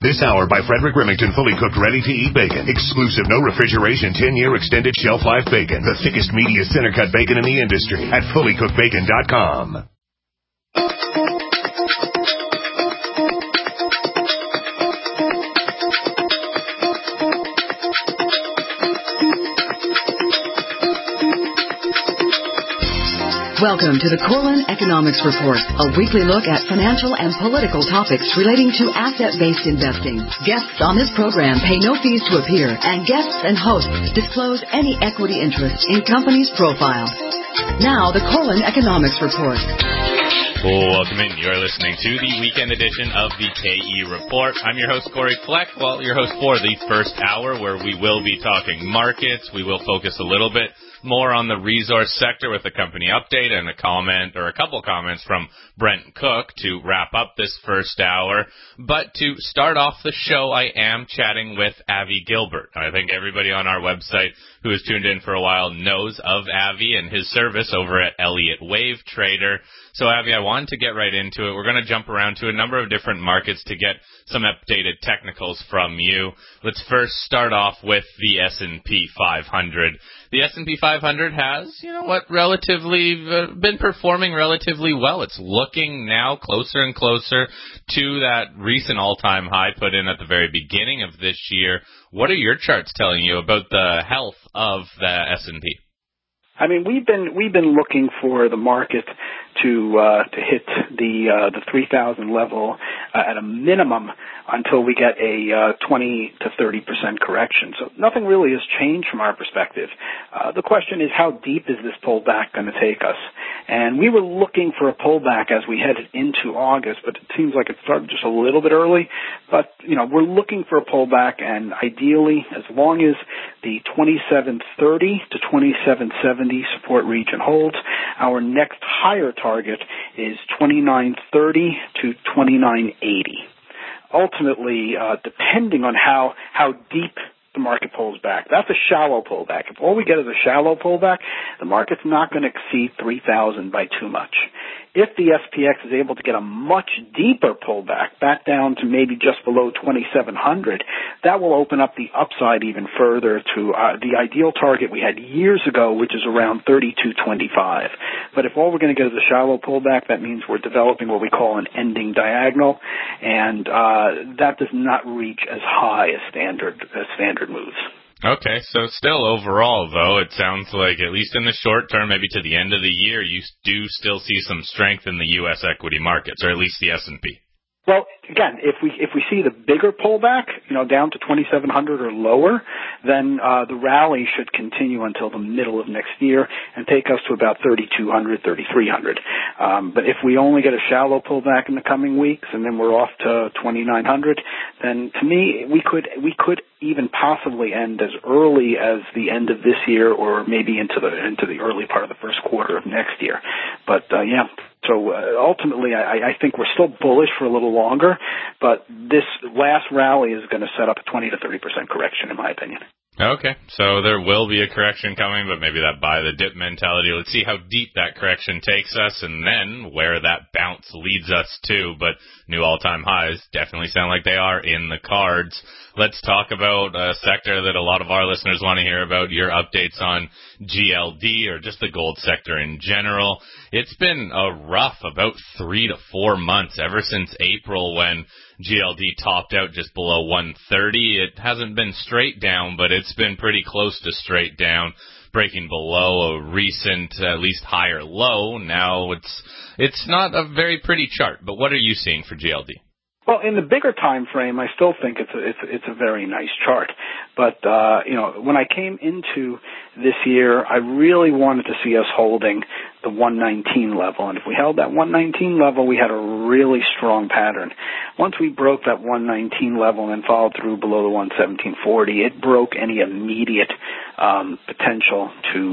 This hour by Frederick Remington, fully cooked, ready-to-eat bacon. Exclusive, no refrigeration, 10-year extended shelf life bacon. The thickest, meatiest, center-cut bacon in the industry at fullycookedbacon.com. Welcome to the Corlin Economics Report, a weekly look at financial and political topics relating to asset-based investing. Guests on this program pay no fees to appear, and guests and hosts disclose any equity interest in companies' profiles. Now, the Corlin Economics Report. Welcome in. You're listening to the weekend edition of the KE Report. I'm your host, Corey Fleck. Well, your host for the first hour, where we will be talking markets. We will focus a little bit more on the resource sector with a company update and a comment or a couple comments from Brent Cook to wrap up this first hour. But to start off the show, I am chatting with Avi Gilbert. I think everybody on our website who has tuned in for a while knows of Avi and his service over at Elliott Wave Trader. So, Avi, I wanted to get right into it. We're going to jump around to a number of different markets to get some updated technicals from you. Let's first start off with the S&P 500. The S&P 500 has, relatively been performing relatively well. It's looking now closer and closer to that recent all-time high put in at the very beginning of this year. What are your charts telling you about the health of the S&P? I mean, we've been looking for the market to hit the 3,000 level at a minimum until we get a 20 to 30% correction. So nothing really has changed from our perspective. The question is, how deep is this pullback going to take us? And we were looking for a pullback as we headed into August, but it seems like it started just a little bit early. But we're looking for a pullback, and ideally, as long as the 2730 to 2770 support region holds, our next higher target is 2930 to 2980. Ultimately, depending on how deep the market pulls back. That's a shallow pullback. If all we get is a shallow pullback, the market's not going to exceed 3,000 by too much. If the SPX is able to get a much deeper pullback, back down to maybe just below 2,700, that will open up the upside even further to the ideal target we had years ago, which is around 3,225. But if all we're going to get is a shallow pullback, that means we're developing what we call an ending diagonal, and that does not reach as high as standard moves. Okay, so still overall, though, it sounds like, at least in the short term, maybe to the end of the year, you do still see some strength in the U.S. equity markets, or at least the S&P. Well, again, if we see the bigger pullback, down to 2,700 or lower, then the rally should continue until the middle of next year and take us to about 3,200, 3,300. But if we only get a shallow pullback in the coming weeks and then we're off to 2,900, then to me we could even possibly end as early as the end of this year, or maybe into the early part of the first quarter of next year. But So ultimately, I think we're still bullish for a little longer, but this last rally is going to set up a 20 to 30% correction, in my opinion. Okay, so there will be a correction coming, but maybe that buy the dip mentality. Let's see how deep that correction takes us and then where that bounce leads us to. But new all-time highs definitely sound like they are in the cards. Let's talk about a sector that a lot of our listeners want to hear about, your updates on GLD or just the gold sector in general. It's been a rough about 3 to 4 months ever since April when GLD topped out just below 130. It hasn't been straight down, but it's been pretty close to straight down, breaking below a recent, at least higher low. Now it's not a very pretty chart, but what are you seeing for GLD? Well, in the bigger time frame, I still think it's a very nice chart. But when I came into this year, I really wanted to see us holding the 119 level. And if we held that 119 level, we had a really strong pattern. Once we broke that 119 level and followed through below the 117.40, it broke any immediate potential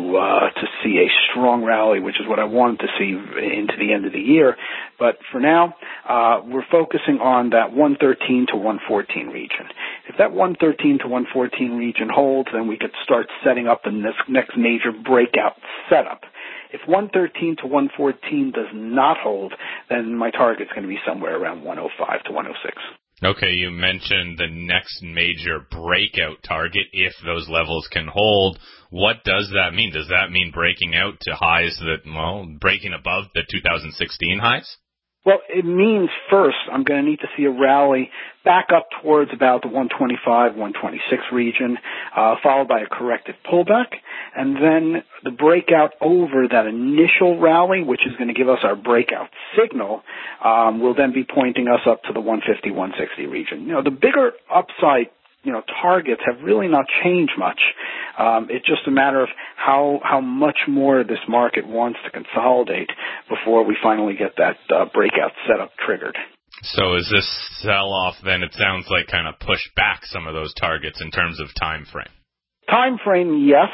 to see a strong rally, which is what I wanted to see into the end of the year. But for now, we're focusing on that 113 to 114 region. If that 113 to 114 region holds, then we could start setting up the next major breakout setup. If 113 to 114 does not hold, then my target's going to be somewhere around 105 to 106. Okay, you mentioned the next major breakout target, if those levels can hold. What does that mean? Does that mean breaking out to highs breaking above the 2016 highs? Well, it means first I'm going to need to see a rally back up towards about the 125, 126 region, followed by a corrective pullback, and then the breakout over that initial rally, which is going to give us our breakout signal, will then be pointing us up to the 150, 160 region. The bigger upside targets have really not changed much. It's just a matter of how much more this market wants to consolidate before we finally get that breakout setup triggered. So is this sell-off then, it sounds like, kind of push back some of those targets in terms of time frame? Time frame, yes,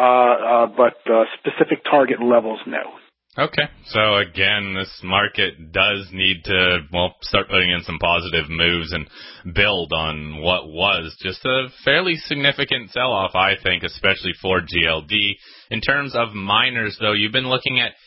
but specific target levels, no. Okay, so again, this market does need to, start putting in some positive moves and build on what was just a fairly significant sell-off, I think, especially for GLD. In terms of miners, though, you've been looking at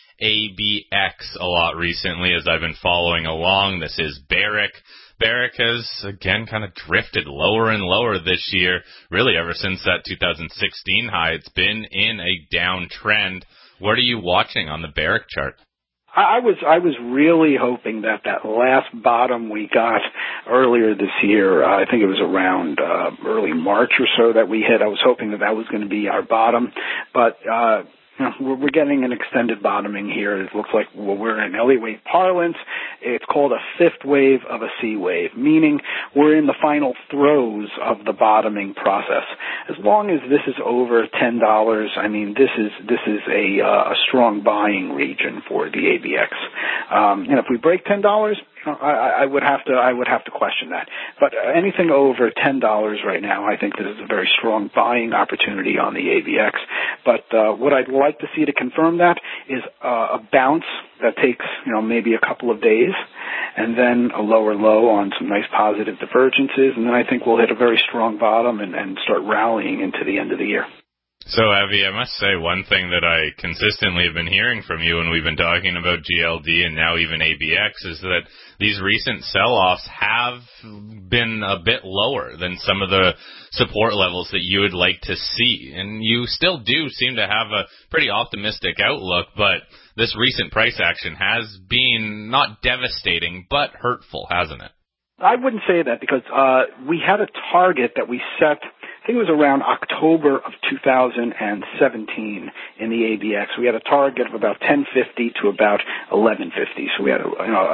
ABX a lot recently as I've been following along. This is Barrick. Barrick has, again, kind of drifted lower and lower this year, really ever since that 2016 high. It's been in a downtrend. What are you watching on the Barrick chart? I was really hoping that last bottom we got earlier this year, I think it was around early March or so that we hit. I was hoping that was going to be our bottom, but we're getting an extended bottoming here. It looks like we're in Elliott wave parlance. It's called a fifth wave of a C wave, meaning we're in the final throes of the bottoming process. As long as this is over $10, I mean, this is a strong buying region for the ABX. And if we break $10, I would have to question that. But anything over $10 right now, I think this is a very strong buying opportunity on the ABX. But what I'd like to see to confirm that is a bounce that takes maybe a couple of days, and then a lower low on some nice positive divergences, and then I think we'll hit a very strong bottom and start rallying into the end of the year. So, Avi, I must say one thing that I consistently have been hearing from you when we've been talking about GLD and now even ABX is that these recent sell-offs have been a bit lower than some of the support levels that you would like to see. And you still do seem to have a pretty optimistic outlook, but this recent price action has been not devastating, but hurtful, hasn't it? I wouldn't say that because we had a target that we set, I think it was around October of 2017 in the ABX. We had a target of about 1050 to about 1150. So we had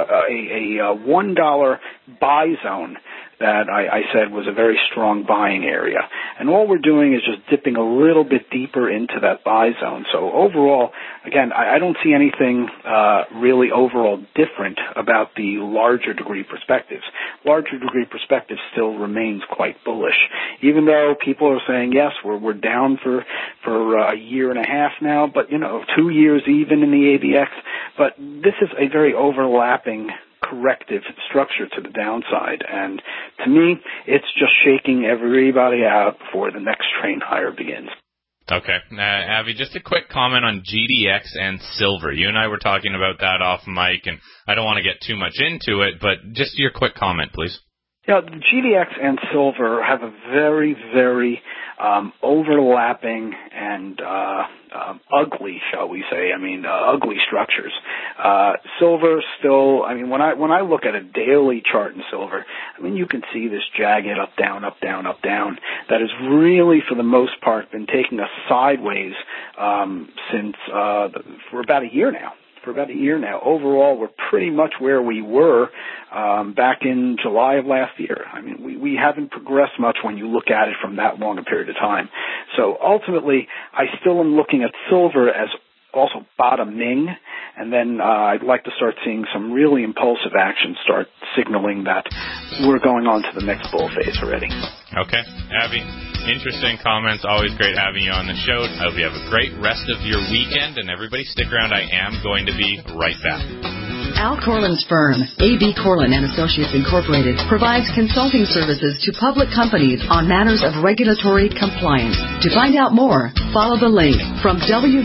a $1 buy zone that I said was a very strong buying area. And all we're doing is just dipping a little bit deeper into that buy zone. So overall, again, I don't see anything really overall different about the larger degree perspectives. Larger degree perspective still remains quite bullish. Even though people are saying, yes, we're down for a year and a half now, but 2 years even in the ABX. But this is a very overlapping corrective structure to the downside, and to me, it's just shaking everybody out before the next train higher begins. Okay. Avi, just a quick comment on GDX and silver. You and I were talking about that off mic, and I don't want to get too much into it, but just your quick comment, please. The GDX and silver have a very, very overlapping and ugly, shall we say, ugly structures. Silver still, when I look at a daily chart in silver, you can see this jagged up, down, up, down, up, down. That has really, for the most part, been taking us sideways since for about a year now. Overall, we're pretty much where we were back in July of last year. We haven't progressed much when you look at it from that long a period of time. So ultimately, I still am looking at silver as also bottoming, and then I'd like to start seeing some really impulsive action start signaling that we're going on to the next bull phase already. Okay. Avi, interesting comments. Always great having you on the show. I hope you have a great rest of your weekend, and everybody stick around. I am going to be right back. Al Corlin's firm, A.B. Corlin & Associates Incorporated, provides consulting services to public companies on matters of regulatory compliance. To find out more, follow the link from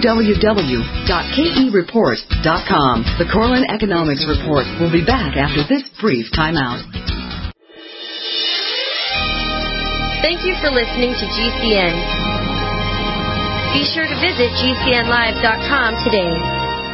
www.kereport.com. The Corlin Economics Report will be back after this brief timeout. Thank you for listening to GCN. Be sure to visit GCNlive.com today.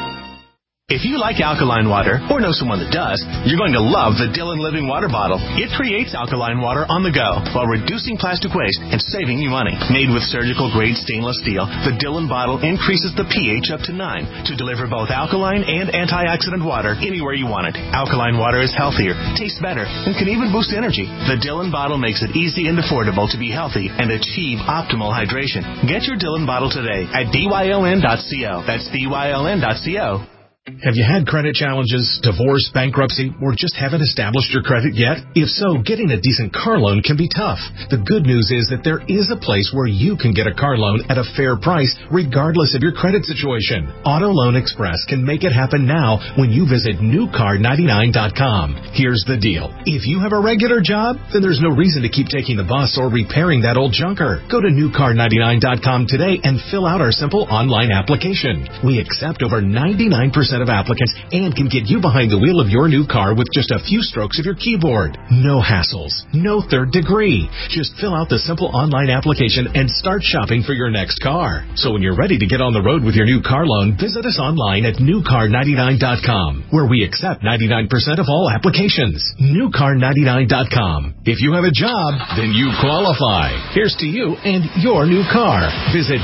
If you like alkaline water, or know someone that does, you're going to love the Dillon Living Water Bottle. It creates alkaline water on the go while reducing plastic waste and saving you money. Made with surgical-grade stainless steel, the Dillon bottle increases the pH up to 9 to deliver both alkaline and antioxidant water anywhere you want it. Alkaline water is healthier, tastes better, and can even boost energy. The Dillon bottle makes it easy and affordable to be healthy and achieve optimal hydration. Get your Dillon bottle today at dyln.co. That's dyln.co. Have you had credit challenges, divorce, bankruptcy, or just haven't established your credit yet? If so, getting a decent car loan can be tough. The good news is that there is a place where you can get a car loan at a fair price regardless of your credit situation. Auto Loan Express can make it happen now when you visit newcar99.com. Here's the deal. If you have a regular job, then there's no reason to keep taking the bus or repairing that old junker. Go to newcar99.com today and fill out our simple online application. We accept over 99% of applicants and can get you behind the wheel of your new car with just a few strokes of your keyboard. No hassles, no third degree. Just fill out the simple online application and start shopping for your next car. So when you're ready to get on the road with your new car loan, visit us online at newcar99.com, where we accept 99% of all applications. Newcar99.com. If you have a job, then you qualify. Here's to you and your new car. Visit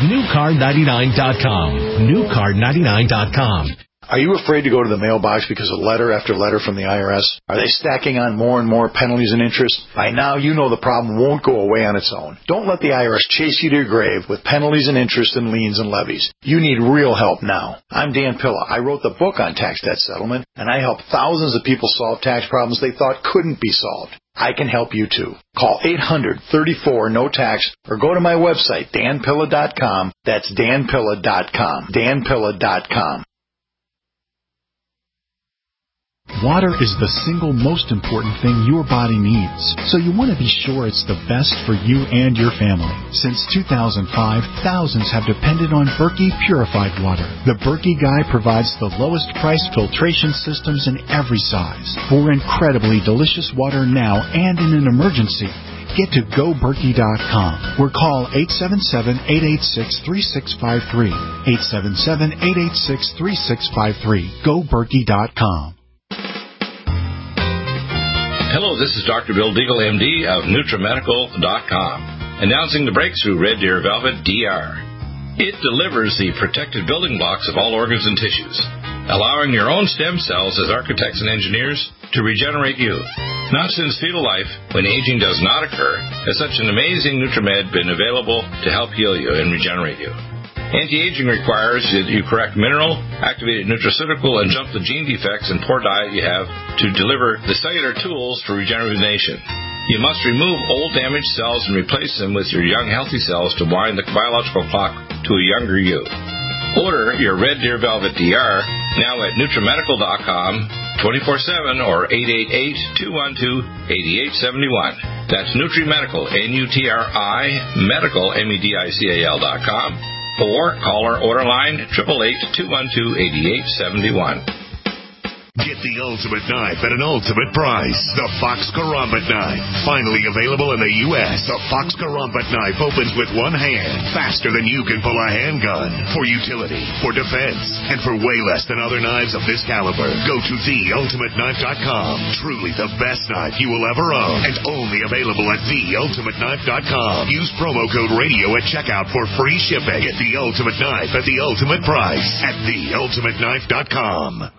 newcar99.com. Newcar99.com. Are you afraid to go to the mailbox because of letter after letter from the IRS? Are they stacking on more and more penalties and interest? By now, you know the problem won't go away on its own. Don't let the IRS chase you to your grave with penalties and interest and liens and levies. You need real help now. I'm Dan Pilla. I wrote the book on tax debt settlement, and I help thousands of people solve tax problems they thought couldn't be solved. I can help you too. Call 800-34-NO-TAX or go to my website, danpilla.com. That's danpilla.com. danpilla.com. Water is the single most important thing your body needs, so you want to be sure it's the best for you and your family. Since 2005, thousands have depended on Berkey purified water. The Berkey Guy provides the lowest price filtration systems in every size for incredibly delicious water now and in an emergency. Get to GoBerkey.com or call 877-886-3653. 877-886-3653. GoBerkey.com. Hello, this is Dr. Bill Deagle, MD of NutriMedical.com, announcing the breakthrough Red Deer Velvet DR. It delivers the protected building blocks of all organs and tissues, allowing your own stem cells as architects and engineers to regenerate you. Not since fetal life, when aging does not occur, has such an amazing NutriMed been available to help heal you and regenerate you. Anti-aging requires that you correct mineral, activated nutraceutical, and jump the gene defects and poor diet you have to deliver the cellular tools for rejuvenation. You must remove old damaged cells and replace them with your young healthy cells to wind the biological clock to a younger you. Order your Red Deer Velvet DR now at NutriMedical.com 24/7 or 888-212-8871. That's NutriMedical, N-U-T-R-I, Medical, MEDICAL.com. Or call our order line 888-212-8871. Get the ultimate knife at an ultimate price. The Fox Karambit knife. Finally available in the U.S. The Fox Karambit knife opens with one hand, faster than you can pull a handgun. For utility, for defense, and for way less than other knives of this caliber. Go to theultimateknife.com. Truly the best knife you will ever own. And only available at theultimateknife.com. Use promo code radio at checkout for free shipping. Get the ultimate knife at the ultimate price at theultimateknife.com.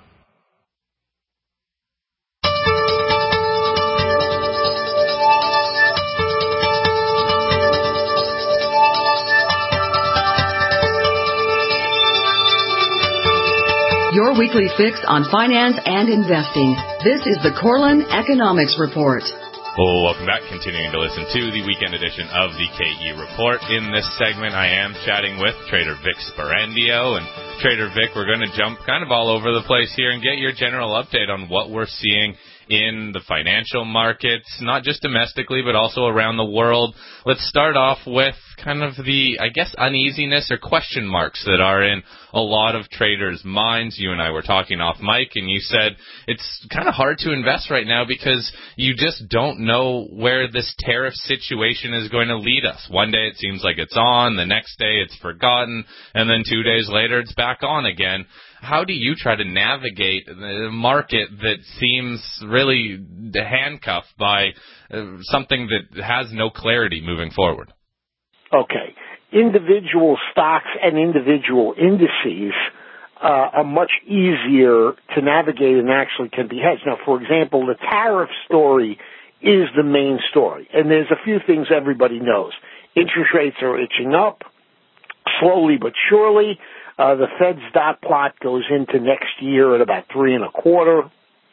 Your weekly fix on finance and investing. This is the Corlin Economics Report. Well, welcome back. Continuing to listen to the weekend edition of the KE Report. In this segment, I am chatting with Trader Vic Sparandio. And Trader Vic, we're going to jump kind of all over the place here and get your general update on what we're seeing in the financial markets, not just domestically, but also around the world. Let's start off with kind of the, I guess, uneasiness or question marks that are in a lot of traders' minds. You and I were talking off mic, and you said it's kind of hard to invest right now because you just don't know where this tariff situation is going to lead us. One day it seems like it's on, the next day it's forgotten, and then 2 days later it's back on again. How do you try to navigate the market that seems really handcuffed by something that has no clarity moving forward? Okay. Individual stocks and individual indices are much easier to navigate and actually can be hedged. Now, for example, the tariff story is the main story, and there's a few things everybody knows. Interest rates are itching up, slowly but surely. The Fed's dot plot goes into next year at about 3.25.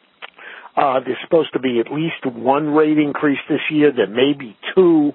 There's supposed to be at least one rate increase this year. There may be two.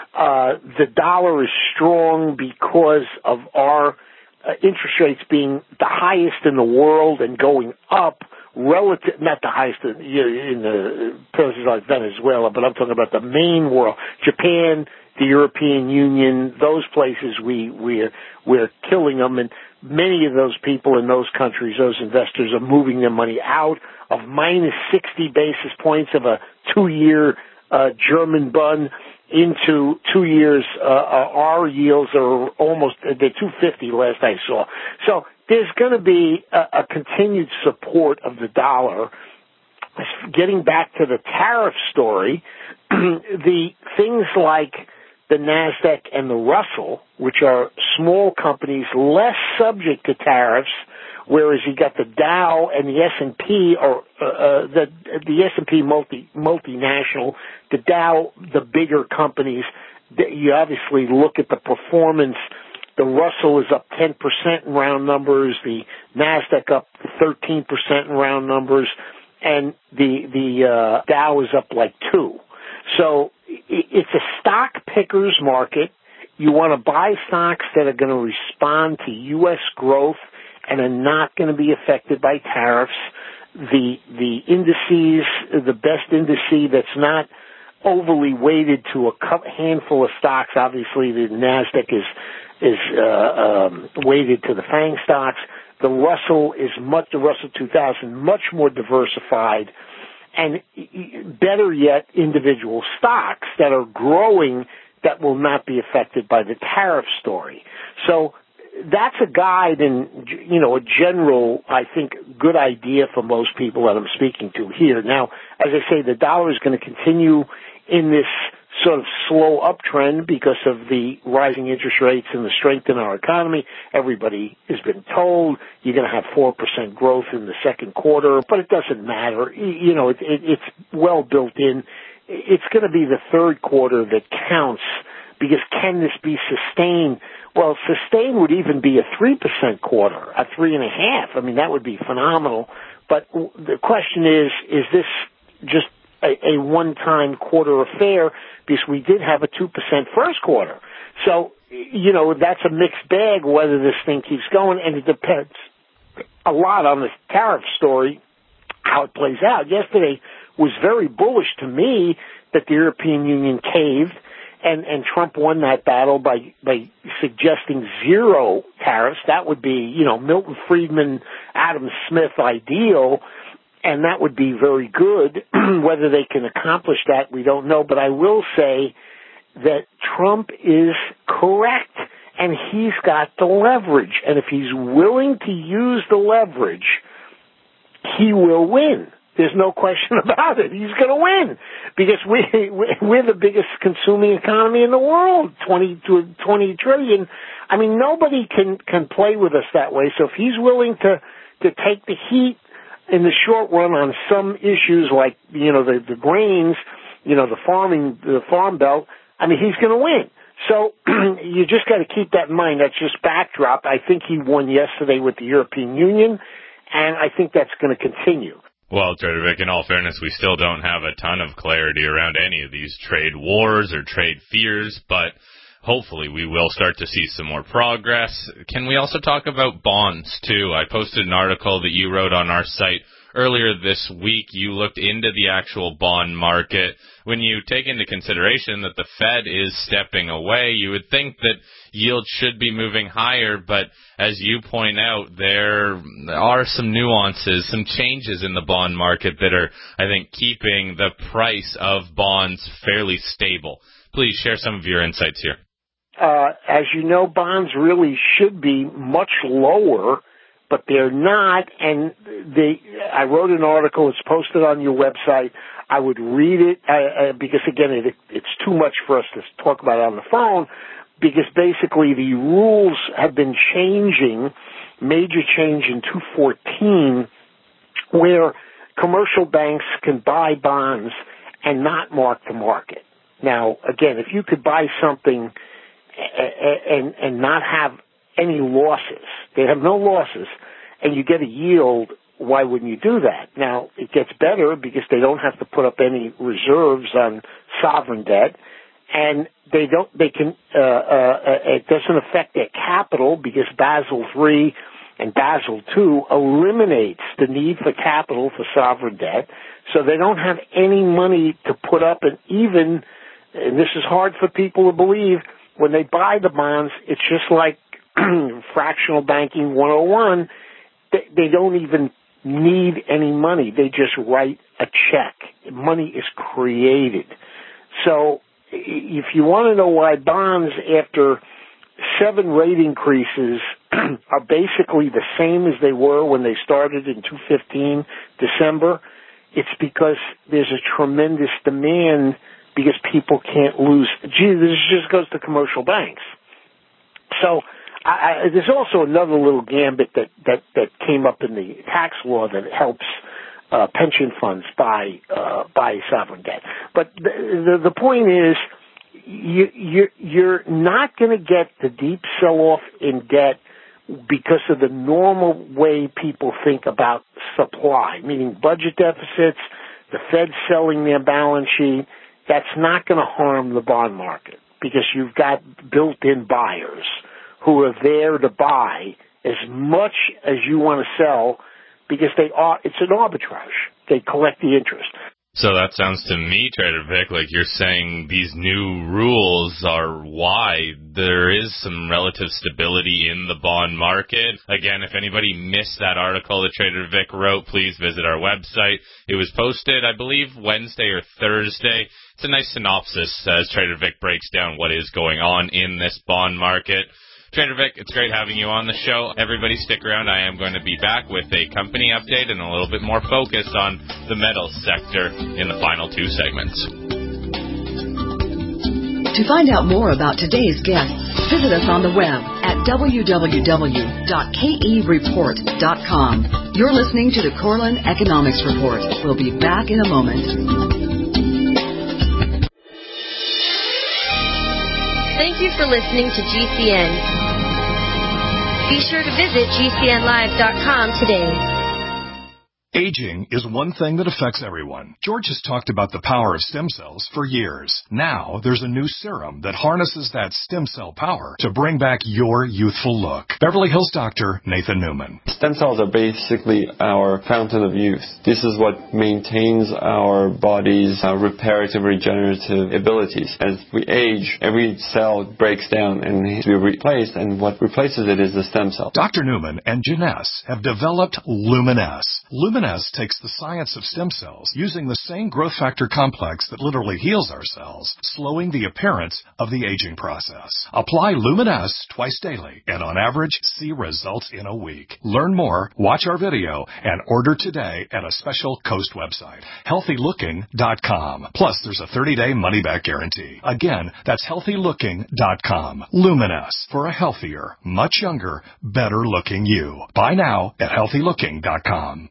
The dollar is strong because of our interest rates being the highest in the world and going up relative, not the highest in the places like Venezuela, but I'm talking about the main world. Japan, the European Union, those places we're killing them, and many of those people in those countries, those investors, are moving their money out of minus 60 basis points of a 2-year German bond into 2 years. Our yields are almost, they're 250 last I saw. So there's going to be a continued support of the dollar. Getting back to the tariff story, the things like the NASDAQ and the Russell, which are small companies less subject to tariffs, whereas you got the Dow and the S&P, or the S&P multinational, the Dow, the bigger companies. You obviously look at the performance. The Russell is up 10% in round numbers, the NASDAQ up 13% in round numbers, and the Dow is up like 2%. So it's a stock picker's market. You want to buy stocks that are going to respond to U.S. growth and are not going to be affected by tariffs. The indices, the best indice that's not overly weighted to a handful of stocks. Obviously, the NASDAQ is weighted to the FANG stocks. The Russell is the Russell 2000, much more diversified. And better yet, individual stocks that are growing that will not be affected by the tariff story. So that's a guide and, a general, I think, good idea for most people that I'm speaking to here. Now, as I say, the dollar is going to continue in this sort of slow uptrend because of the rising interest rates and the strength in our economy. Everybody has been told you're going to have 4% growth in the second quarter, but it doesn't matter. It's well built in. It's going to be the third quarter that counts because can this be sustained? Well, sustained would even be a 3% quarter, a 3.5%. I mean, that would be phenomenal. But the question is this just a one-time quarter affair? Because we did have a 2% first quarter. So, that's a mixed bag whether this thing keeps going, and it depends a lot on the tariff story, how it plays out. Yesterday was very bullish to me that the European Union caved, and Trump won that battle by suggesting zero tariffs. That would be, Milton Friedman, Adam Smith ideal, and that would be very good. Whether they can accomplish that, we don't know. But I will say that Trump is correct, and he's got the leverage. And if he's willing to use the leverage, he will win. There's no question about it. He's going to win because we're the biggest consuming economy in the world, 20 trillion. I mean, nobody can play with us that way. So if he's willing to take the heat in the short run on some issues like, the grains, the farm belt, I mean, he's going to win. So you just got to keep that in mind. That's just backdrop. I think he won yesterday with the European Union, and I think that's going to continue. Well, Trader Vic, in all fairness, we still don't have a ton of clarity around any of these trade wars or trade fears, but hopefully we will start to see some more progress. Can we also talk about bonds, too? I posted an article that you wrote on our site earlier this week you looked into the actual bond market. When you take into consideration that the Fed is stepping away, you would think that yields should be moving higher, but as you point out, there are some nuances, some changes in the bond market that are, I think, keeping the price of bonds fairly stable. Please share some of your insights here. As you know, bonds really should be much lower, but they're not. And I wrote an article. It's posted on your website. I would read it because, again, it's too much for us to talk about on the phone, because basically the rules have been changing, major change in 2014, where commercial banks can buy bonds and not mark to market. Now, again, if you could buy something and not have any losses, they have no losses, and you get a yield, why wouldn't you do that? Now, it gets better because they don't have to put up any reserves on sovereign debt, and it doesn't affect their capital because Basel III and Basel II eliminates the need for capital for sovereign debt, so they don't have any money to put up, and even, and this is hard for people to believe, when they buy the bonds, it's just like fractional banking 101, they don't even need any money. They just write a check. Money is created. So if you want to know why bonds after 7 rate increases are basically the same as they were when they started in 2015, December, it's because there's a tremendous demand because people can't lose. Gee, this just goes to commercial banks. So there's also another little gambit that came up in the tax law that helps pension funds buy sovereign debt. But the point is, you're not going to get the deep sell-off in debt because of the normal way people think about supply, meaning budget deficits, the Fed selling their balance sheet. That's not going to harm the bond market because you've got built-in buyers who are there to buy as much as you want to sell because it's an arbitrage. They collect the interest. So that sounds to me, Trader Vic, like you're saying these new rules are why there is some relative stability in the bond market. Again, if anybody missed that article that Trader Vic wrote, please visit our website. It was posted, I believe, Wednesday or Thursday. It's a nice synopsis as Trader Vic breaks down what is going on in this bond market. Trader Vic, it's great having you on the show. Everybody stick around. I am going to be back with a company update and a little bit more focus on the metals sector in the final 2 segments. To find out more about today's guests, visit us on the web at www.kereport.com. You're listening to the Corlin Economics Report. We'll be back in a moment. Thank you for listening to GCN. Be sure to visit GCNlive.com today. Aging is one thing that affects everyone. George has talked about the power of stem cells for years. Now, there's a new serum that harnesses that stem cell power to bring back your youthful look. Beverly Hills doctor Nathan Newman. Stem cells are basically our fountain of youth. This is what maintains our body's reparative, regenerative abilities. As we age, every cell breaks down and needs to be replaced, and what replaces it is the stem cell. Dr. Newman and Janess have developed Luminesce. Luminesce takes the science of stem cells using the same growth factor complex that literally heals our cells, slowing the appearance of the aging process. Apply Luminesce twice daily and on average see results in a week. Learn more, watch our video, and order today at a special Coast website, healthylooking.com. Plus, there's a 30-day money-back guarantee. Again, that's healthylooking.com. Luminesce for a healthier, much younger, better-looking you. Buy now at healthylooking.com.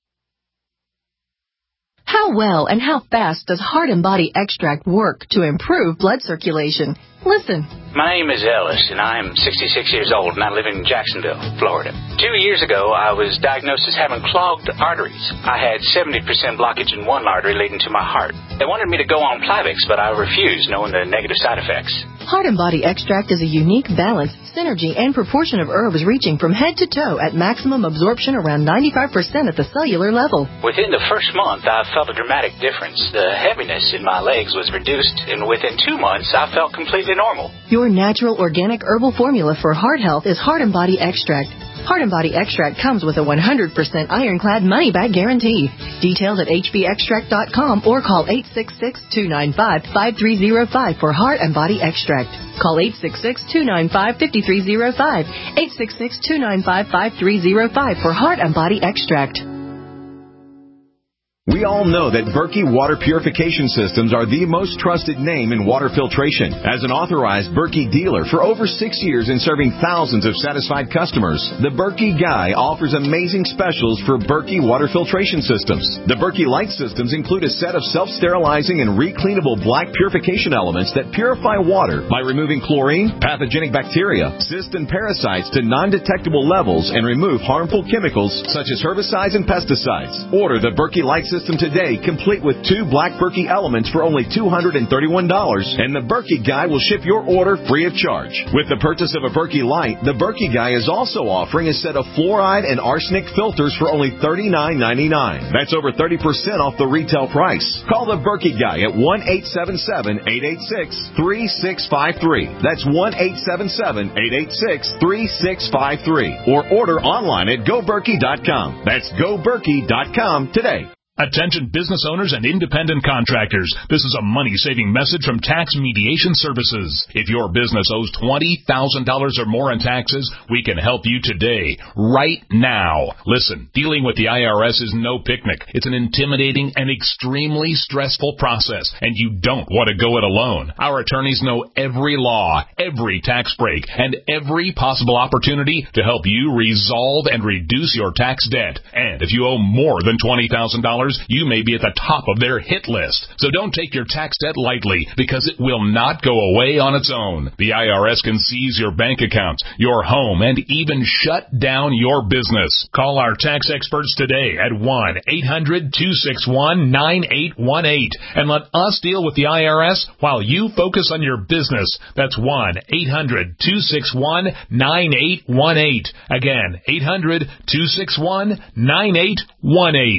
How well and how fast does Heart and Body Extract work to improve blood circulation? Listen. My name is Ellis, and I'm 66 years old, and I live in Jacksonville, Florida. 2 years ago, I was diagnosed as having clogged arteries. I had 70% blockage in one artery leading to my heart. They wanted me to go on Plavix, but I refused, knowing the negative side effects. Heart and Body Extract is a unique balance, synergy, and proportion of herbs reaching from head to toe at maximum absorption around 95% at the cellular level. Within the first month, I felt a dramatic difference. The heaviness in my legs was reduced, and within 2 months, I felt completely normal. Your natural organic herbal formula for heart health is Heart and Body Extract. Heart and Body Extract comes with a 100% ironclad money-back guarantee. Details at hbextract.com or call 866-295-5305 for Heart and Body Extract. Call 866-295-5305. 866-295-5305 for Heart and Body Extract. We all know that Berkey Water Purification Systems are the most trusted name in water filtration. As an authorized Berkey dealer for over 6 years and serving thousands of satisfied customers, the Berkey Guy offers amazing specials for Berkey Water Filtration Systems. The Berkey Light Systems include a set of self-sterilizing and recleanable black purification elements that purify water by removing chlorine, pathogenic bacteria, cysts, and parasites to non-detectable levels and remove harmful chemicals such as herbicides and pesticides. Order the Berkey Light System today, complete with 2 black Berkey elements for only $231, and the Berkey Guy will ship your order free of charge. With the purchase of a Berkey Light, the Berkey Guy is also offering a set of fluoride and arsenic filters for only $39.99. That's over 30% off the retail price. Call the Berkey Guy at 1-877-886-3653. That's 1-877-886-3653. Or order online at GoBerkey.com. That's GoBerkey.com today. Attention business owners and independent contractors. This is a money-saving message from Tax Mediation Services. If your business owes $20,000 or more in taxes, we can help you today, right now. Listen, dealing with the IRS is no picnic. It's an intimidating and extremely stressful process, and you don't want to go it alone. Our attorneys know every law, every tax break, and every possible opportunity to help you resolve and reduce your tax debt. And if you owe more than $20,000, you may be at the top of their hit list. So don't take your tax debt lightly, because it will not go away on its own. The IRS can seize your bank accounts, your home, and even shut down your business. Call our tax experts today at 1-800-261-9818 and let us deal with the IRS while you focus on your business. That's 1-800-261-9818. Again, 800-261-9818.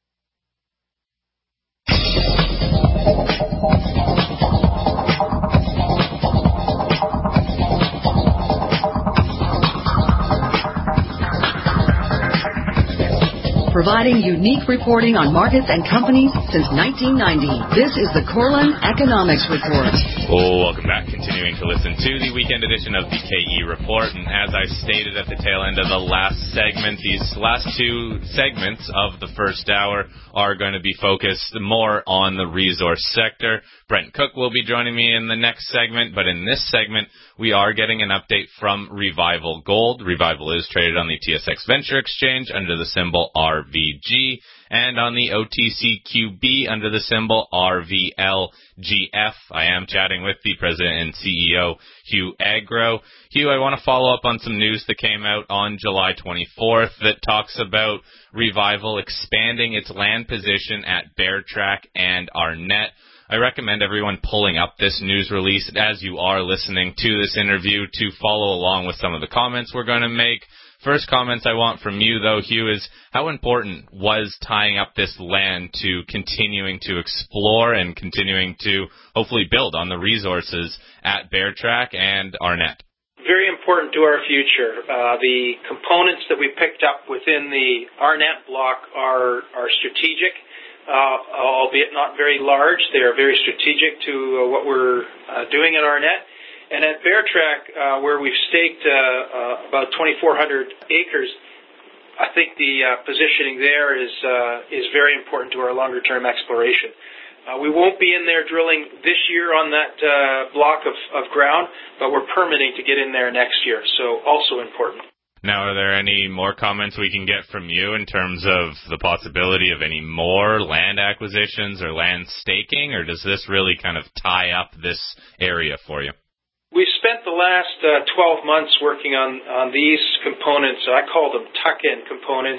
Providing unique reporting on markets and companies since 1990. This is the Corlin Economics Report. Welcome back. Continuing to listen to the weekend edition of the KE Report. And as I stated at the tail end of the last segment, these last 2 segments of the first hour are going to be focused more on the resource sector. Brent Cook will be joining me in the next segment, but in this segment, we are getting an update from Revival Gold. Revival is traded on the TSX Venture Exchange under the symbol RVG and on the OTCQB under the symbol RVLGF. I am chatting with the president and CEO, Hugh Agro. Hugh, I want to follow up on some news that came out on July 24th that talks about Revival expanding its land position at Bear Track and Arnett. I recommend everyone pulling up this news release as you are listening to this interview to follow along with some of the comments we're going to make. First comments I want from you, though, Hugh, is how important was tying up this land to continuing to explore and continuing to hopefully build on the resources at Bear Track and Arnett? Very important to our future. The components that we picked up within the Arnett block are strategic. Albeit not very large. They are very strategic to what we're doing at Arnett. And at Bear Track, where we've staked about 2,400 acres, I think the positioning there is very important to our longer-term exploration. We won't be in there drilling this year on that block of ground, but we're permitting to get in there next year, so also important. Now, are there any more comments we can get from you in terms of the possibility of any more land acquisitions or land staking, or does this really kind of tie up this area for you? We've spent the last 12 months working on these components. I call them tuck-in components,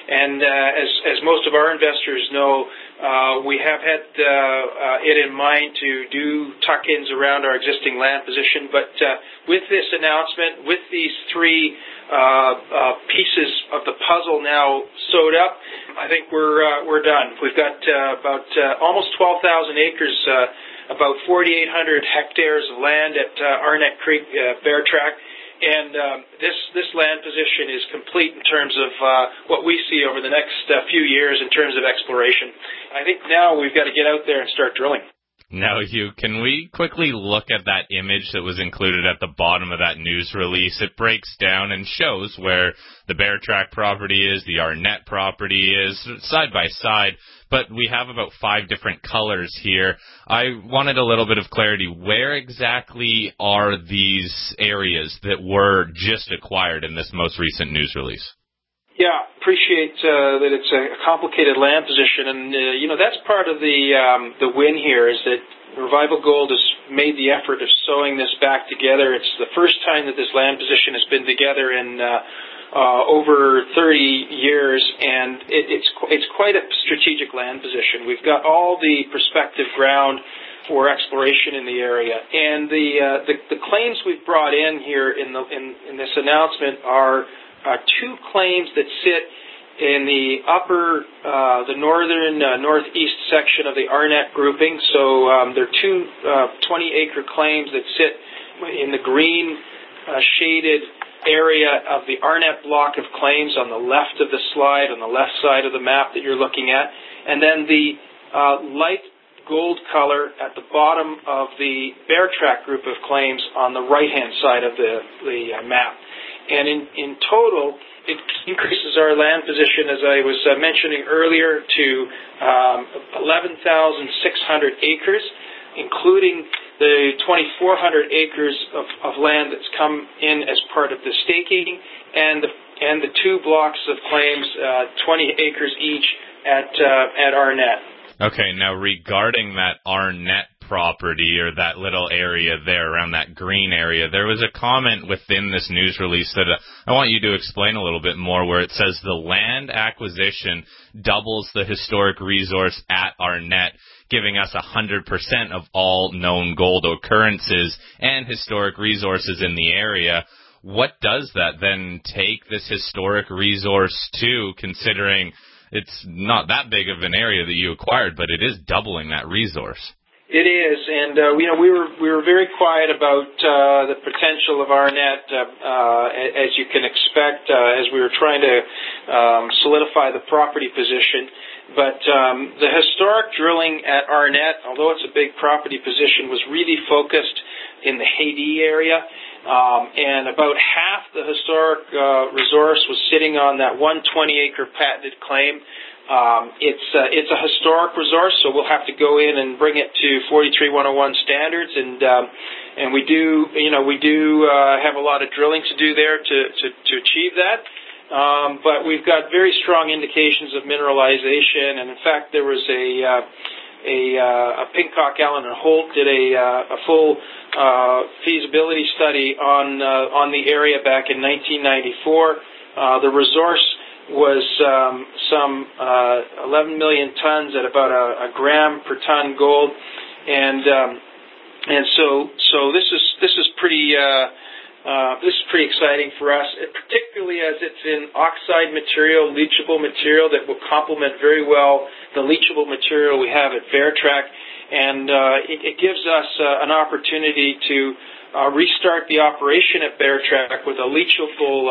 And as most of our investors know, we have had it in mind to do tuck-ins around our existing land position. But with this announcement, with these three pieces of the puzzle now sewed up, I think we're done. We've got about almost 12,000 acres, about 4,800 hectares of land at Arnett Creek, Bear Track. And this land position is complete in terms of what we see over the next few years in terms of exploration. I think now we've got to get out there and start drilling. Now, Hugh, can we quickly look at that image that was included at the bottom of that news release? It breaks down and shows where the Bear Track property is, the Arnett property is, side by side, but we have about 5 different colors here. I wanted a little bit of clarity. Where exactly are these areas that were just acquired in this most recent news release? Yeah, appreciate that it's a complicated land position, and that's part of the win here is that Revival Gold has made the effort of sewing this back together. It's the first time that this land position has been together in over 30 years, and it's quite a strategic land position. We've got all the prospective ground for exploration in the area, and the claims we've brought in here in this announcement are 2 claims that sit in the upper, the northern, northeast section of the Arnett grouping. So there are 2 20-acre claims that sit in the green shaded area of the Arnett block of claims on the left of the slide, on the left side of the map that you're looking at. And then the light gold color at the bottom of the Bear Track group of claims on the right-hand side of the map. And in total, it increases our land position, as I was mentioning earlier, to 11,600 acres, including the 2,400 acres of land that's come in as part of the staking, and the 2 blocks of claims, 20 acres each at Arnett. Okay, now regarding that Arnett property or that little area there around that green area, there was a comment within this news release that I want you to explain a little bit more, where it says the land acquisition doubles the historic resource at Arnett, giving us 100% of all known gold occurrences and historic resources in the area. What does that then take this historic resource to, considering it's not that big of an area that you acquired, but it is doubling that resource? It is, and we were very quiet about the potential of Arnett, as you can expect, as we were trying to solidify the property position. But the historic drilling at Arnett, although it's a big property position, was really focused in the Haiti area, and about half the historic resource was sitting on that 120-acre patented claim. It's a historic resource, so we'll have to go in and bring it to 43-101 standards, and we do have a lot of drilling to do there to achieve that. But we've got very strong indications of mineralization, and in fact, there was a Pincock, Allen and Holt did a full feasibility study on the area back in 1994. The resource was some 11 million tons at about a gram per ton gold, and so this is pretty exciting for us, particularly as it's in oxide material, leachable material that will complement very well the leachable material we have at Bear Track, and it gives us an opportunity to restart the operation at Bear Track with a leachable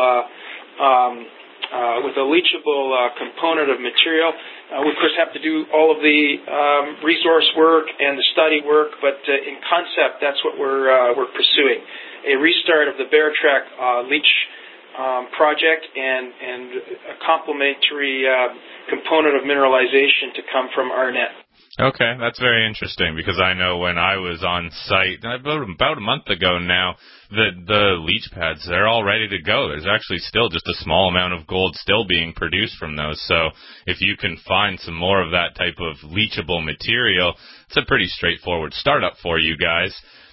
component of material. We, of course, have to do all of the resource work and the study work, but in concept, that's what we're pursuing: a restart of the Bear Track leach project and a complementary component of mineralization to come from Arnett. Okay, that's very interesting, because I know when I was on site about a month ago now, the leach pads, they're all ready to go. There's actually still just a small amount of gold still being produced from those. So if you can find some more of that type of leachable material, it's a pretty straightforward startup for you guys.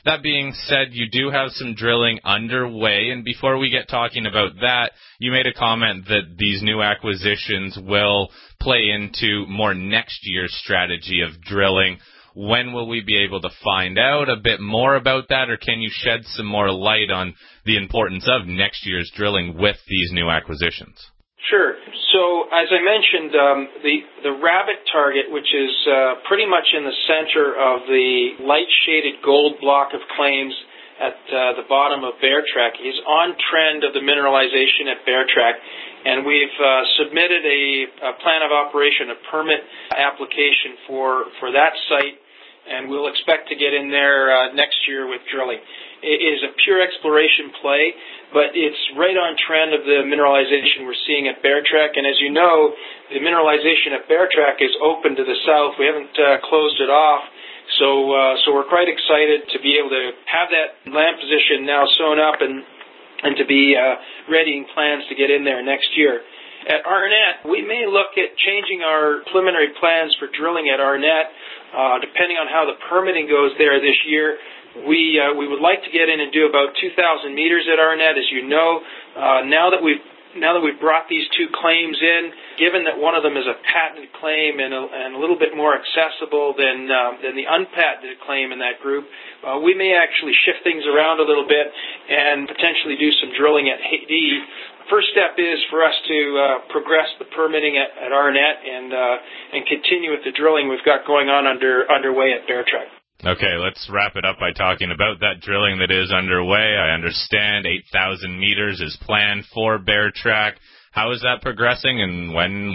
That being said, you do have some drilling underway, and before we get talking about that, you made a comment that these new acquisitions will play into more next year's strategy of drilling. When will we be able to find out a bit more about that, or can you shed some more light on the importance of next year's drilling with these new acquisitions? Sure. So, as I mentioned, the Rabbit target, which is pretty much in the center of the light-shaded gold block of claims at the bottom of Bear Track, is on trend of the mineralization at Bear Track, and we've submitted a plan of operation, a permit application for that site, and we'll expect to get in there next year with drilling. It is a pure exploration play, but it's right on trend of the mineralization we're seeing at Bear Track. And as you know, the mineralization at Bear Track is open to the south. We haven't closed it off. So we're quite excited to be able to have that land position now sewn up and to be readying plans to get in there next year. At Arnett, we may look at changing our preliminary plans for drilling at Arnett, depending on how the permitting goes there this year. We would like to get in and do about 2,000 meters at Arnett, as you know. Now that we've brought these two claims in, given that one of them is a patented claim and a little bit more accessible than the unpatented claim in that group, we may actually shift things around a little bit and potentially do some drilling at Haiti. First step is for us to progress the permitting at Arnett and continue with the drilling we've got going on underway at Bear Track. Okay, let's wrap it up by talking about that drilling that is underway. I understand 8,000 meters is planned for Bear Track. How is that progressing, and when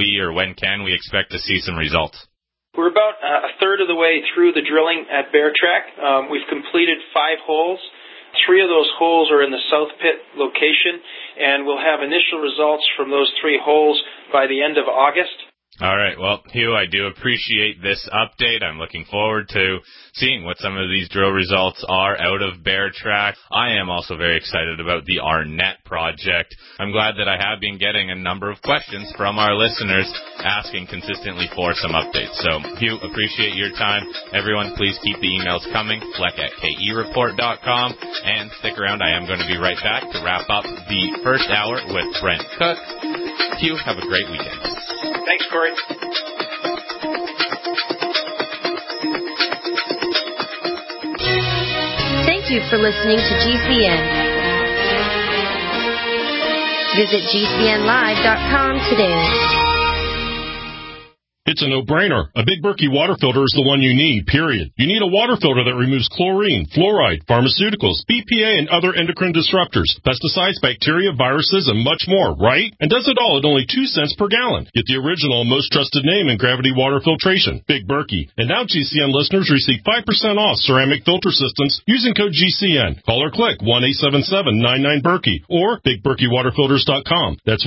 can we expect to see some results? We're about a third of the way through the drilling at Bear Track. We've completed 5 holes. 3 of those holes are in the South Pit location, and we'll have initial results from those 3 holes by the end of August. All right. Well, Hugh, I do appreciate this update. I'm looking forward to seeing what some of these drill results are out of Bear Track. I am also very excited about the Arnett project. I'm glad that I have been getting a number of questions from our listeners asking consistently for some updates. So, Hugh, appreciate your time. Everyone, please keep the emails coming, fleck@kereport.com, and stick around. I am going to be right back to wrap up the first hour with Brent Cook. Hugh, have a great weekend. Thanks, Corey. Thank you for listening to GCN. Visit GCNlive.com today. It's a no-brainer. A Big Berkey water filter is the one you need, period. You need a water filter that removes chlorine, fluoride, pharmaceuticals, BPA, and other endocrine disruptors, pesticides, bacteria, viruses, and much more, right? And does it all at only 2 cents per gallon. Get the original, most trusted name in gravity water filtration, Big Berkey. And now GCN listeners receive 5% off ceramic filter systems using code GCN. Call or click 1-877-99-BERKEY or BigBerkeyWaterFilters.com. That's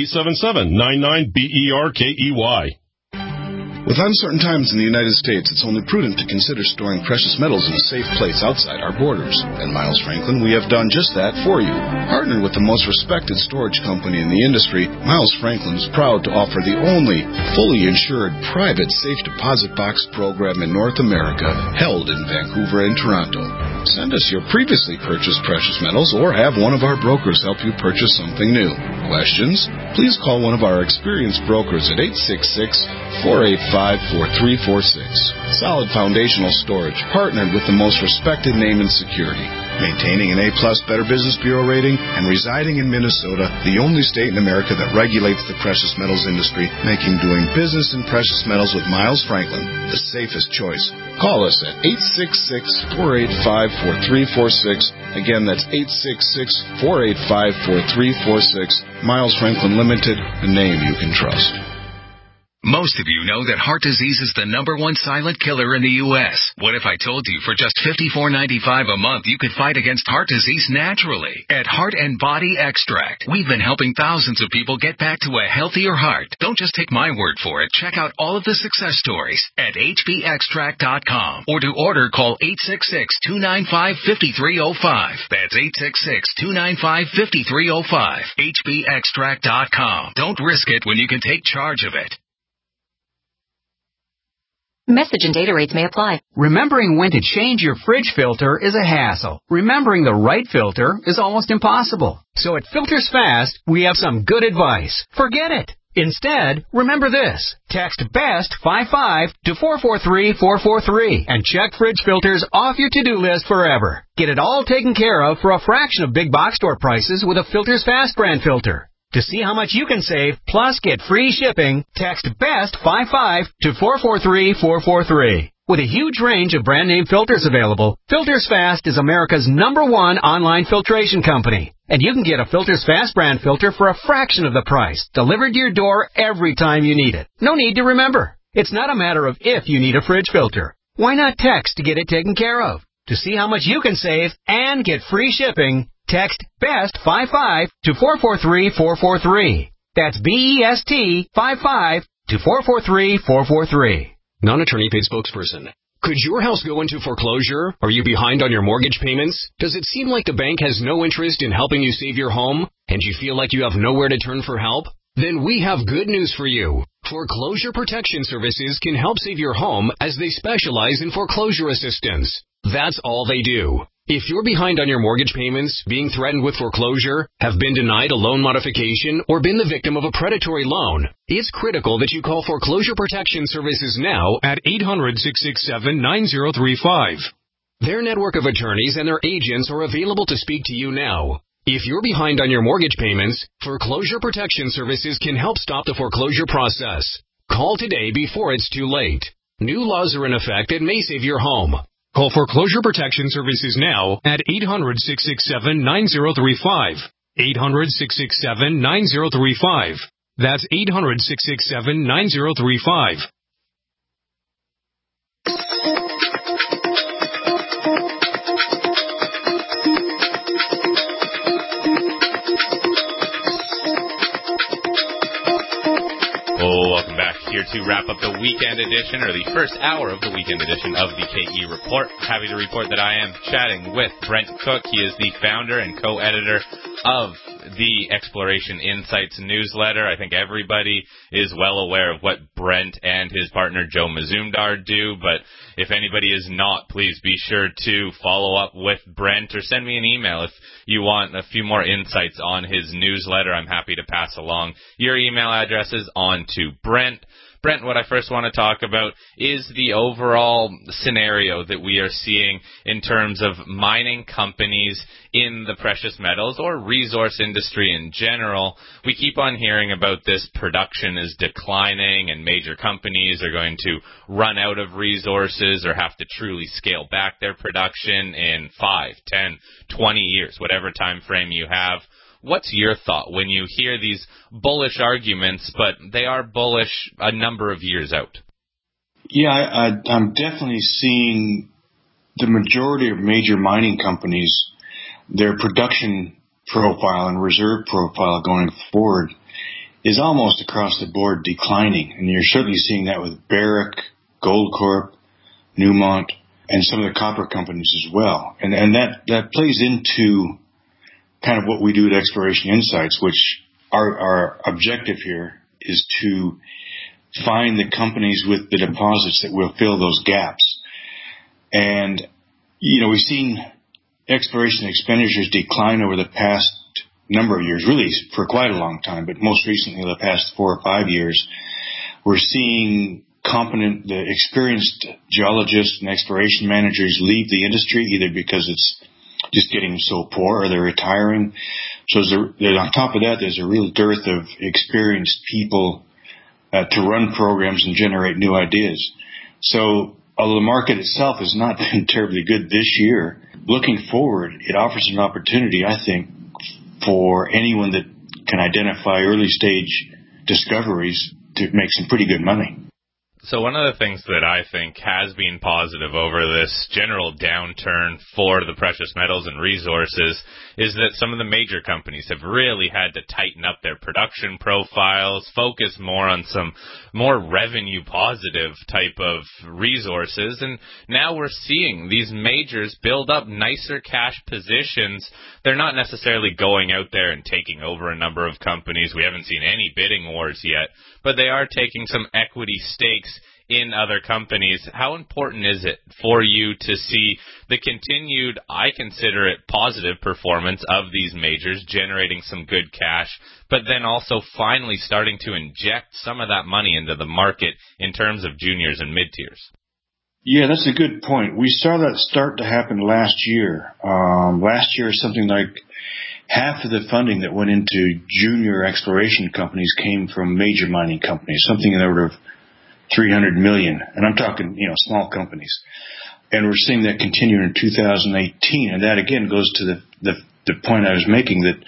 1-877-99-BERKEY. With uncertain times in the United States, it's only prudent to consider storing precious metals in a safe place outside our borders. At Miles Franklin, we have done just that for you. Partnered with the most respected storage company in the industry, Miles Franklin is proud to offer the only fully insured private safe deposit box program in North America, held in Vancouver and Toronto. Send us your previously purchased precious metals or have one of our brokers help you purchase something new. Questions? Please call one of our experienced brokers at 866-485-4346. Solid foundational storage, partnered with the most respected name in security. Maintaining an A-plus Better Business Bureau rating and residing in Minnesota, the only state in America that regulates the precious metals industry, making doing business in precious metals with Miles Franklin the safest choice. Call us at 866-485-4346. Again, that's 866-485-4346. Miles Franklin Limited, a name you can trust. Most of you know that heart disease is the #1 silent killer in the U.S. What if I told you for just $54.95 a month you could fight against heart disease naturally? At Heart and Body Extract, we've been helping thousands of people get back to a healthier heart. Don't just take my word for it. Check out all of the success stories at hbextract.com, or to order, call 866-295-5305. That's 866-295-5305. hbextract.com. Don't risk it when you can take charge of it. Message and data rates may apply. Remembering when to change your fridge filter is a hassle. Remembering the right filter is almost impossible. So at Filters Fast, we have some good advice. Forget it. Instead, remember this. Text BEST55 to 443-443 and check fridge filters off your to-do list forever. Get it all taken care of for a fraction of big box store prices with a Filters Fast brand filter. To see how much you can save, plus get free shipping, text BEST55 to 443-443. With a huge range of brand name filters available, Filters Fast is America's #1 online filtration company. And you can get a Filters Fast brand filter for a fraction of the price, delivered to your door every time you need it. No need to remember. It's not a matter of if you need a fridge filter. Why not text to get it taken care of? To see how much you can save and get free shipping, text BEST55 to 443-443. That's BEST55 to 443-443. Non-attorney paid spokesperson. Could your house go into foreclosure? Are you behind on your mortgage payments? Does it seem like the bank has no interest in helping you save your home, and you feel like you have nowhere to turn for help? Then we have good news for you. Foreclosure Protection Services can help save your home as they specialize in foreclosure assistance. That's all they do. If you're behind on your mortgage payments, being threatened with foreclosure, have been denied a loan modification, or been the victim of a predatory loan, it's critical that you call Foreclosure Protection Services now at 800-667-9035. Their network of attorneys and their agents are available to speak to you now. If you're behind on your mortgage payments, Foreclosure Protection Services can help stop the foreclosure process. Call today before it's too late. New laws are in effect that may save your home. Call Foreclosure Protection Services now at 800-667-9035. 800-667-9035. That's 800-667-9035. Welcome back here to wrap up the weekend edition, or the first hour of the weekend edition of the KE Report. Happy to report that I am chatting with Brent Cook. He is the founder and co-editor of the Exploration Insights newsletter. I think everybody is well aware of what Brent and his partner Joe Mazumdar do, but if anybody is not, please be sure to follow up with Brent or send me an email if you want a few more insights on his newsletter. I'm happy to pass along your email addresses on to Brent. Brent, what I first want to talk about is the overall scenario that we are seeing in terms of mining companies in the precious metals or resource industry in general. We keep on hearing about this production is declining and major companies are going to run out of resources or have to truly scale back their production in 5, 10, 20 years, whatever time frame you have. What's your thought when you hear these bullish arguments, but they are bullish a number of years out? Yeah, I'm definitely seeing the majority of major mining companies, their production profile and reserve profile going forward is almost across the board declining. And you're certainly seeing that with Barrick, Goldcorp, Newmont, and some of the copper companies as well. And that plays into kind of what we do at Exploration Insights, which our objective here is to find the companies with the deposits that will fill those gaps. And, we've seen exploration expenditures decline over the past number of years, really for quite a long time, but most recently the past 4 or 5 years. We're seeing the experienced geologists and exploration managers leave the industry, either because it's just getting so poor or they're retiring. So on top of that, there's a real dearth of experienced people to run programs and generate new ideas. So although the market itself has not been terribly good this year, looking forward, it offers an opportunity, I think, for anyone that can identify early stage discoveries to make some pretty good money. So one of the things that I think has been positive over this general downturn for the precious metals and resources is that some of the major companies have really had to tighten up their production profiles, focus more on some more revenue positive type of resources. And now we're seeing these majors build up nicer cash positions. They're not necessarily going out there and taking over a number of companies. We haven't seen any bidding wars yet, but they are taking some equity stakes in other companies. How important is it for you to see the continued, I consider it positive performance of these majors, generating some good cash, but then also finally starting to inject some of that money into the market in terms of juniors and mid-tiers? Yeah, that's a good point. We saw that start to happen last year. Last year, something like half of the funding that went into junior exploration companies came from major mining companies, something in the order of $300 million. And I'm talking, small companies. And we're seeing that continue in 2018. And that, again, goes to the point I was making, that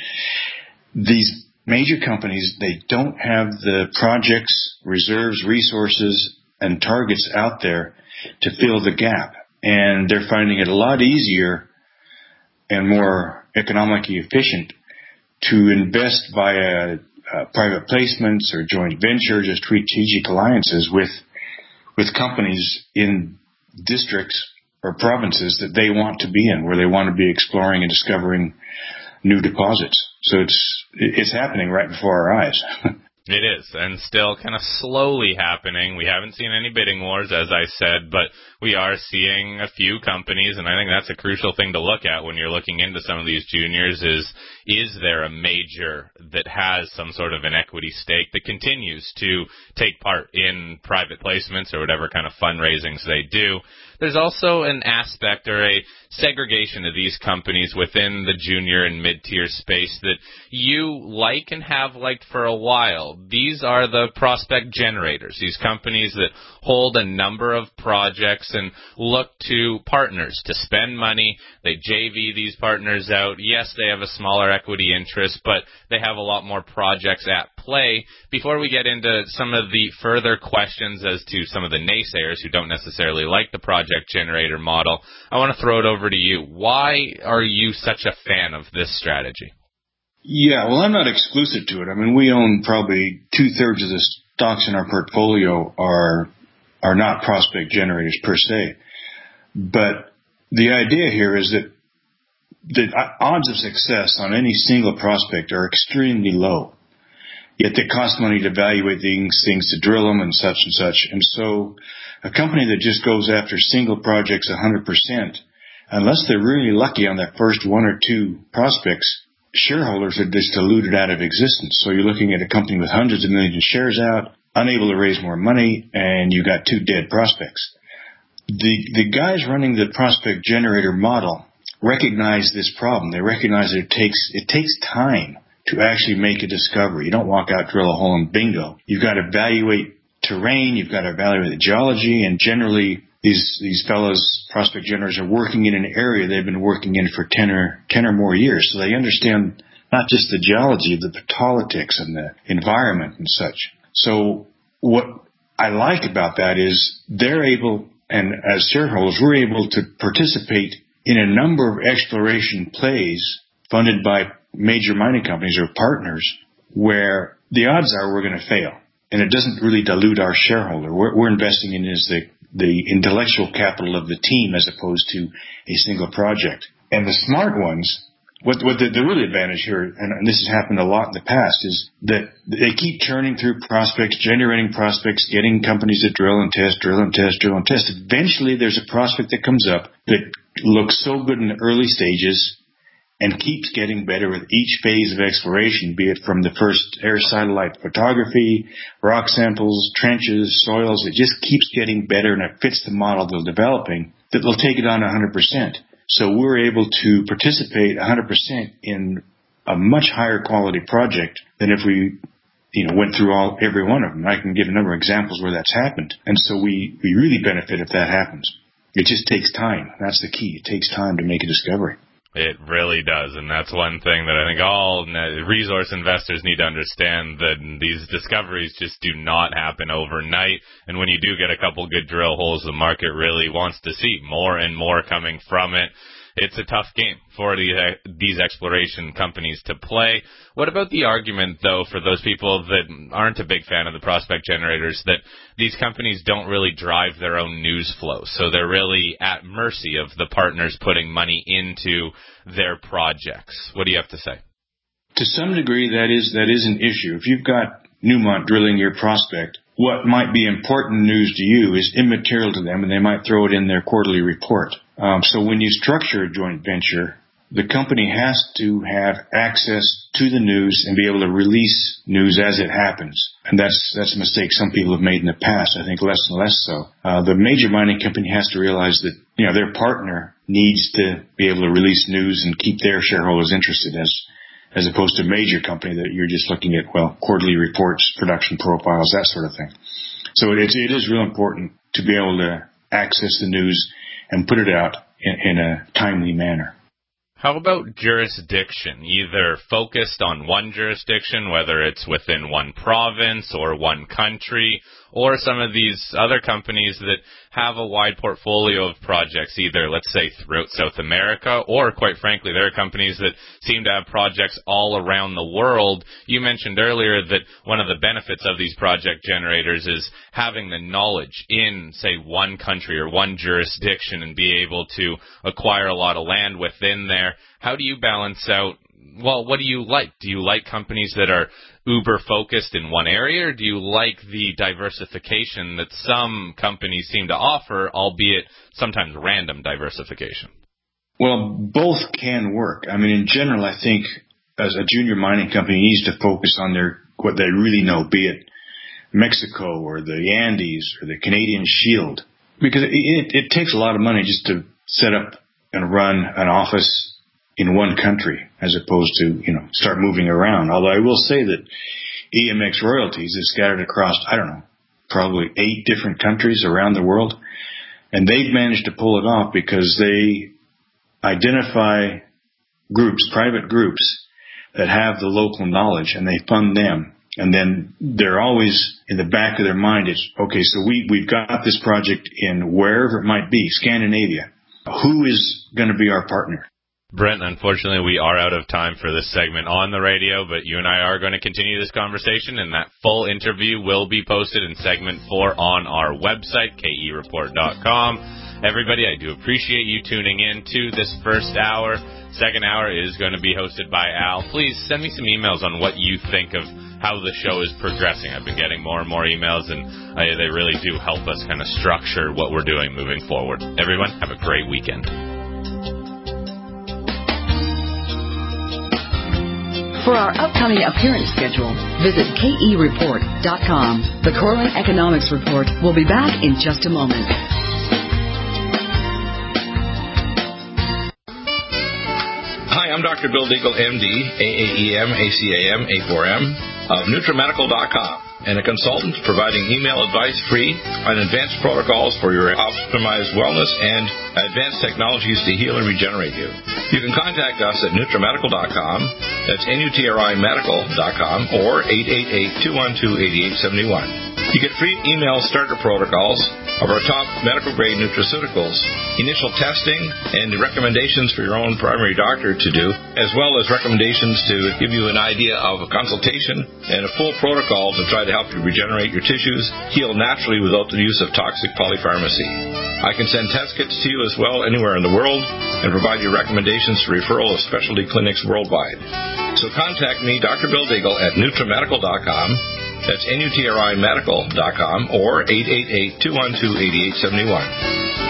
these major companies, they don't have the projects, reserves, resources, and targets out there to fill the gap. And they're finding it a lot easier and more economically efficient to invest via private placements or joint ventures or strategic alliances with companies in districts or provinces that they want to be in, where they want to be exploring and discovering new deposits. So it's happening right before our eyes. It is, and still kind of slowly happening. We haven't seen any bidding wars, as I said, but we are seeing a few companies, and I think that's a crucial thing to look at when you're looking into some of these juniors is there a major that has some sort of an equity stake that continues to take part in private placements or whatever kind of fundraisings they do? There's also an aspect or a segregation of these companies within the junior and mid-tier space that you like and have liked for a while. These are the prospect generators, these companies that hold a number of projects and look to partners to spend money. They JV these partners out. Yes, they have a smaller equity interest, but they have a lot more projects at play. Before we get into some of the further questions as to some of the naysayers who don't necessarily like the project generator model, I want to throw it over to you. Why are you such a fan of this strategy? Yeah, well, I'm not exclusive to it. I mean, we own probably 2/3 of the stocks in our portfolio are not prospect generators per se. But the idea here is that the odds of success on any single prospect are extremely low. Yet they cost money to evaluate things, to drill them and such and such. And so a company that just goes after single projects 100%, unless they're really lucky on that first one or two prospects, shareholders are just diluted out of existence. So you're looking at a company with hundreds of millions of shares out, unable to raise more money, and you got two dead prospects. The guys running the prospect generator model recognize this problem. They recognize that it takes time to actually make a discovery. You don't walk out, drill a hole, and bingo. You've got to evaluate terrain, you've got to evaluate the geology, and generally these fellows, prospect generators, are working in an area they've been working in for 10 or more years. So they understand not just the geology, the politics and the environment and such. So what I like about that is they're able, and as shareholders, we're able to participate in a number of exploration plays funded by major mining companies or partners where the odds are we're going to fail. And it doesn't really dilute our shareholder. We're investing in is the intellectual capital of the team as opposed to a single project. And the smart ones, what the real advantage here, and this has happened a lot in the past, is that they keep churning through prospects, generating prospects, getting companies to drill and test. Eventually there's a prospect that comes up that looks so good in the early stages and keeps getting better with each phase of exploration, be it from the first air satellite photography, rock samples, trenches, soils. It just keeps getting better, and it fits the model they're developing, that they'll take it on 100%. So we're able to participate 100% in a much higher quality project than if we went through every one of them. I can give a number of examples where that's happened. And so we really benefit if that happens. It just takes time. That's the key. It takes time to make a discovery. It really does, and that's one thing that I think all resource investors need to understand, that these discoveries just do not happen overnight, and when you do get a couple good drill holes, the market really wants to see more and more coming from it. It's a tough game for these exploration companies to play. What about the argument, though, for those people that aren't a big fan of the prospect generators, that these companies don't really drive their own news flow, so they're really at mercy of the partners putting money into their projects? What do you have to say? To some degree, that is an issue. If you've got Newmont drilling your prospect, what might be important news to you is immaterial to them, and they might throw it in their quarterly report. So when you structure a joint venture, the company has to have access to the news and be able to release news as it happens. And that's a mistake some people have made in the past. I think less and less so. The major mining company has to realize that, their partner needs to be able to release news and keep their shareholders interested as opposed to a major company that you're just looking at, quarterly reports, production profiles, that sort of thing. So it is real important to be able to access the news and put it out in a timely manner. How about jurisdiction? Either focused on one jurisdiction, whether it's within one province or one country, or some of these other companies that have a wide portfolio of projects, either, let's say, throughout South America, or, quite frankly, there are companies that seem to have projects all around the world. You mentioned earlier that one of the benefits of these project generators is having the knowledge in, say, one country or one jurisdiction and be able to acquire a lot of land within there. How do you balance out, what do you like? Do you like companies that are uber-focused in one area, or do you like the diversification that some companies seem to offer, albeit sometimes random diversification? Well, both can work. I mean, in general, I think as a junior mining company needs to focus on what they really know, be it Mexico or the Andes or the Canadian Shield, because it takes a lot of money just to set up and run an office in one country, as opposed to, start moving around. Although I will say that EMX Royalties is scattered across, probably 8 different countries around the world. And they've managed to pull it off because they identify private groups that have the local knowledge, and they fund them. And then they're always in the back of their mind, it's, okay, so we've got this project in wherever it might be, Scandinavia. Who is going to be our partner? Brent, unfortunately, we are out of time for this segment on the radio, but you and I are going to continue this conversation, and that full interview will be posted in segment 4 on our website, kereport.com. Everybody, I do appreciate you tuning in to this first hour. Second hour is going to be hosted by Al. Please send me some emails on what you think of how the show is progressing. I've been getting more and more emails, and they really do help us kind of structure what we're doing moving forward. Everyone, have a great weekend. For our upcoming appearance schedule, visit kereport.com. The Corwin Economics Report will be back in just a moment. Hi, I'm Dr. Bill Deagle, MD, AAEM, ACAM, A4M, of NutriMedical.com, and a consultant providing email advice free on advanced protocols for your optimized wellness and advanced technologies to heal and regenerate you. You can contact us at NutriMedical.com, that's NutriMedical.com, or 888-212-8871. You get free email starter protocols of our top medical-grade nutraceuticals, initial testing, and recommendations for your own primary doctor to do, as well as recommendations to give you an idea of a consultation and a full protocol to try to help you regenerate your tissues, heal naturally without the use of toxic polypharmacy. I can send test kits to you as well anywhere in the world and provide you recommendations for referral of specialty clinics worldwide. So contact me, Dr. Bill Deagle, at NutriMedical.com. That's NutriMedical.com, or 888-212-8871.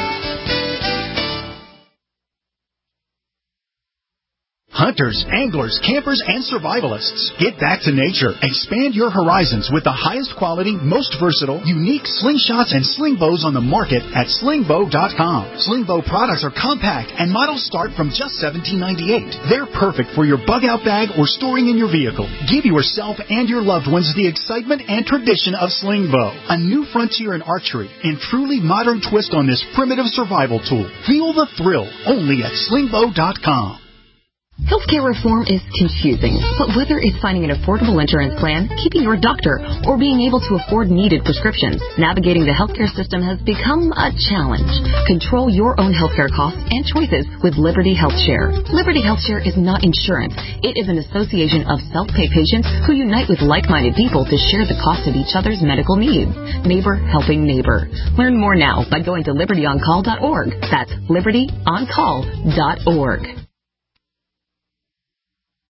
Hunters, anglers, campers, and survivalists. Get back to nature. Expand your horizons with the highest quality, most versatile, unique slingshots and sling bows on the market at slingbow.com. Slingbow products are compact and models start from just $17.98. They're perfect for your bug out bag or storing in your vehicle. Give yourself and your loved ones the excitement and tradition of Slingbow, a new frontier in archery and truly modern twist on this primitive survival tool. Feel the thrill only at slingbow.com. Healthcare reform is confusing, but whether it's finding an affordable insurance plan, keeping your doctor, or being able to afford needed prescriptions, navigating the healthcare system has become a challenge. Control your own healthcare costs and choices with Liberty HealthShare. Liberty HealthShare is not insurance. It is an association of self-pay patients who unite with like-minded people to share the cost of each other's medical needs. Neighbor helping neighbor. Learn more now by going to libertyoncall.org. That's libertyoncall.org.